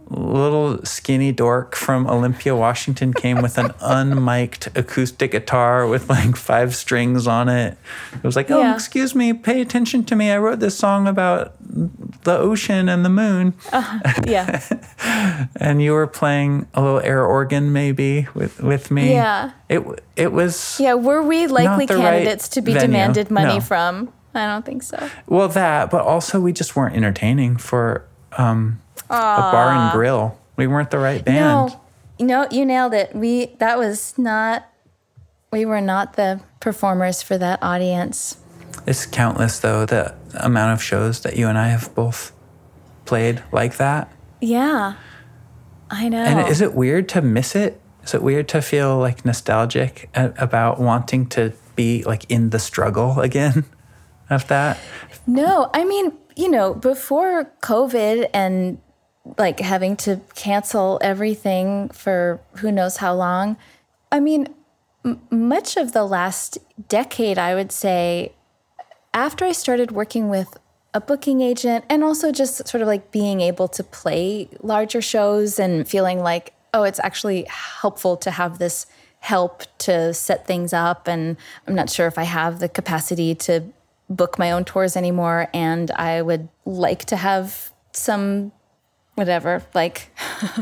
little skinny dork from Olympia, Washington came with an unmiked acoustic guitar with like five strings on it. It was like, oh, Yeah. excuse me, pay attention to me. I wrote this song about the ocean and the moon. Uh, yeah. And you were playing a little air organ maybe with, with me. Yeah. It it was, Yeah. Were we likely Not the right candidates to be venue. demanded money No. from? I don't think so. well, that, but also we just weren't entertaining for um, a bar and grill. We weren't the right band. No, no, you nailed it. We that was not. We were not the performers for that audience. It's countless, though, the amount of shows that you and I have both played like that. Yeah, I know. And is it weird to miss it? Is it weird to feel like nostalgic a- about wanting to be like in the struggle again of that? No, I mean, you know, before COVID and like having to cancel everything for who knows how long, I mean, m- much of the last decade, I would say, after I started working with a booking agent and also just sort of like being able to play larger shows and feeling like, oh, it's actually helpful to have this help to set things up. And I'm not sure if I have the capacity to book my own tours anymore. And I would like to have some, whatever, like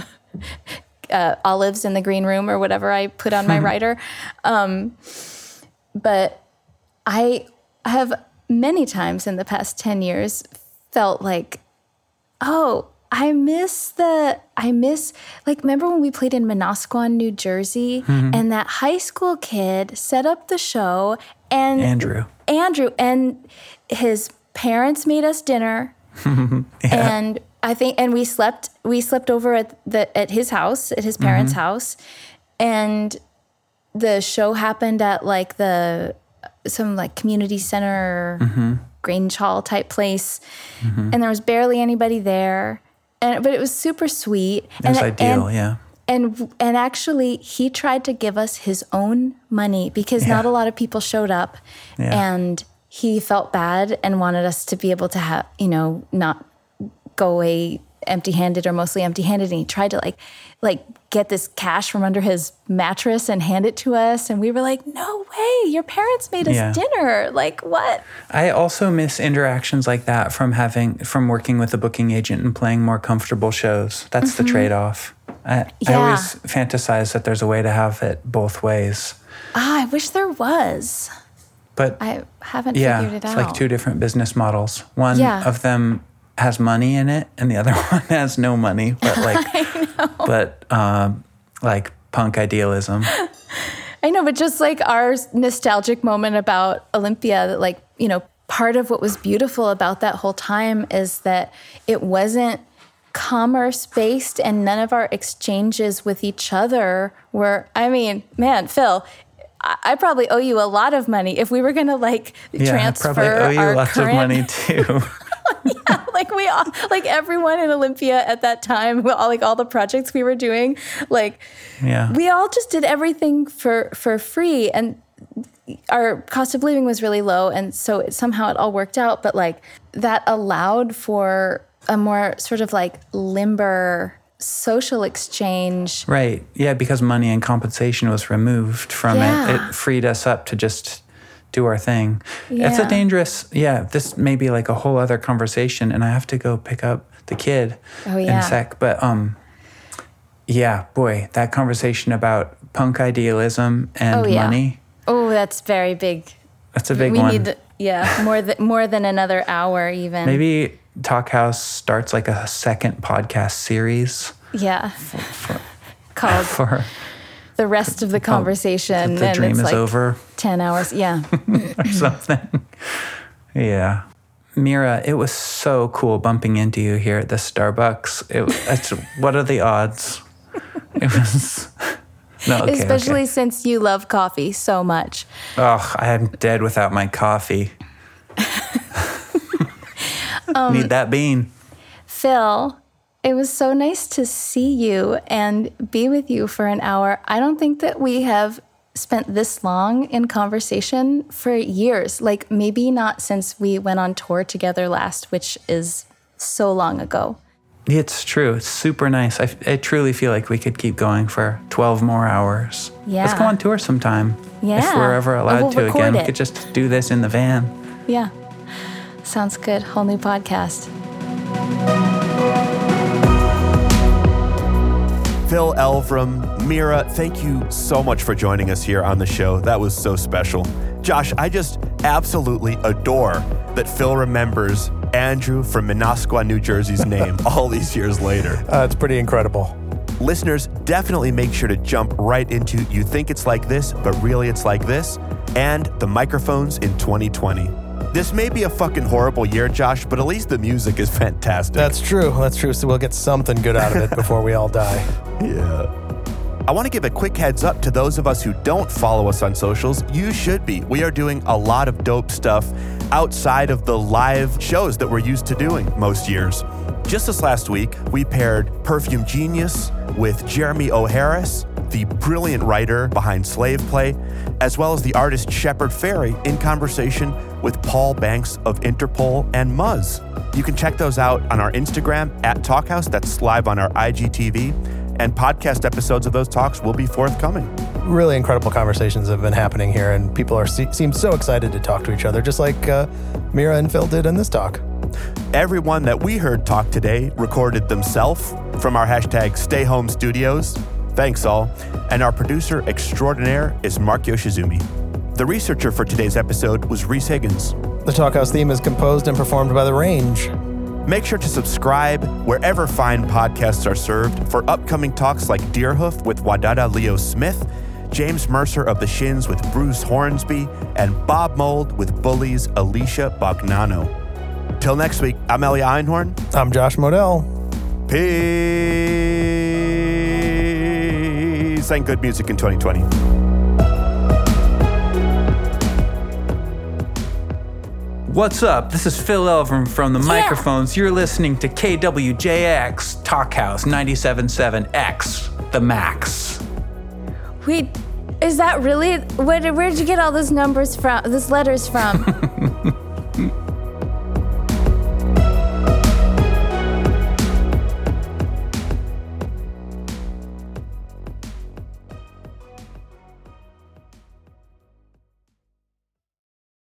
uh, olives in the green room or whatever I put on my rider. Um, but I have many times in the past ten years felt like, oh, I miss the, I miss, like, remember when we played in Manasquan, New Jersey, and that high school kid set up the show and Andrew. Andrew and his parents made us dinner. And I think, and we slept, we slept over at the, at his house, at his parents' house. And the show happened at like the, some like community center, Grange Hall type place. And there was barely anybody there. And, but it was super sweet. It was and, ideal, and, yeah. And and actually, he tried to give us his own money because not a lot of people showed up, Yeah. and he felt bad and wanted us to be able to have, you know, not go away empty-handed or mostly empty-handed. And he tried to like, like get this cash from under his mattress and hand it to us, and we were like, "No way! Your parents made us Yeah. dinner. Like what?" I also miss interactions like that from having from working with a booking agent and playing more comfortable shows. That's the trade-off. I, I Yeah. always fantasize that there's a way to have it both ways. Ah, I wish there was. But I haven't yeah, figured it it's out. like two different business models. One Yeah. of them has money in it, and the other one has no money, but like, but um, like punk idealism. I know, but just like our nostalgic moment about Olympia, that like, you know, part of what was beautiful about that whole time is that it wasn't commerce-based, and none of our exchanges with each other were, I mean, man, Phil, I, I probably owe you a lot of money if we were going to like Yeah, transfer I probably owe you our lots current, of money too. yeah, like we all, like everyone in Olympia at that time, all, like all the projects we were doing, like Yeah. we all just did everything for, for free, and our cost of living was really low. And so it, somehow it all worked out. But like that allowed for a more sort of like limber social exchange. Right. Yeah, because money and compensation was removed from Yeah. it. It freed us up to just do our thing. It's a Yeah. dangerous, yeah, this may be like a whole other conversation, and I have to go pick up the kid Oh, in yeah. a sec. But um, yeah, boy, that conversation about punk idealism and Oh, yeah. money, Oh, that's very big. that's a big we one. need, yeah, more than more than another hour even. Maybe Talk House starts like a second podcast series Yeah. Called for the rest of the conversation. The and Dream it's is like Over. ten hours. Yeah. or something. Yeah. Mira, it was so cool bumping into you here at the Starbucks. It, it's, what are the odds? It was... No, okay, Especially okay. since you love coffee so much. Oh, I'm dead without my coffee. Um, Need that bean. Phil, it was so nice to see you and be with you for an hour. I don't think that we have spent this long in conversation for years. Like maybe not since we went on tour together last, which is so long ago. It's true. It's super nice. I, I truly feel like we could keep going for twelve more hours. Yeah. Let's go on tour sometime. Yeah. If we're ever allowed we'll to again. it. We could just do this in the van. Yeah. Sounds good. Whole new podcast. Phil Elverum, Mira, thank you so much for joining us here on the show. That was so special. Josh, I just absolutely adore that Phil remembers Andrew from Minasquan, New Jersey's name all these years later. Uh, it's pretty incredible. Listeners, definitely make sure to jump right into You Think It's Like This, but Really It's Like This, and The Microphones in twenty twenty. This may be a fucking horrible year, Josh, but at least the music is fantastic. That's true. That's true. So we'll get something good out of it before we all die. Yeah. I want to give a quick heads up to those of us who don't follow us on socials. You should be. We are doing a lot of dope stuff outside of the live shows that we're used to doing most years. Just this last week, we paired Perfume Genius with Jeremy O. Harris, the brilliant writer behind Slave Play, as well as the artist Shepard Fairey, in conversation with Paul Banks of Interpol and Muzz. You can check those out on our Instagram at Talkhouse. That's live on our I G T V. And podcast episodes of those talks will be forthcoming. Really incredible conversations have been happening here, and people are se- seem so excited to talk to each other, just like uh, Mira and Phil did in this talk. Everyone that we heard talk today recorded themselves from our hashtag Stay Home Studios. Thanks all. And our producer extraordinaire is Mark Yoshizumi. The researcher for today's episode was Reese Higgins. The Talkhouse theme is composed and performed by The Range. Make sure to subscribe wherever fine podcasts are served for upcoming talks like Deerhoof with Wadada Leo Smith, James Mercer of The Shins with Bruce Hornsby, and Bob Mould with Bully's Alicia Bagnano. Till next week, I'm Ellie Einhorn. I'm Josh Modell. Peace and good music in twenty twenty. What's up? This is Phil Elverum from The Yeah. Microphones. You're listening to K W J X Talkhouse ninety-seven point seven X, the max. Wait, is that really? Where, where did you get all those numbers from? Those letters from?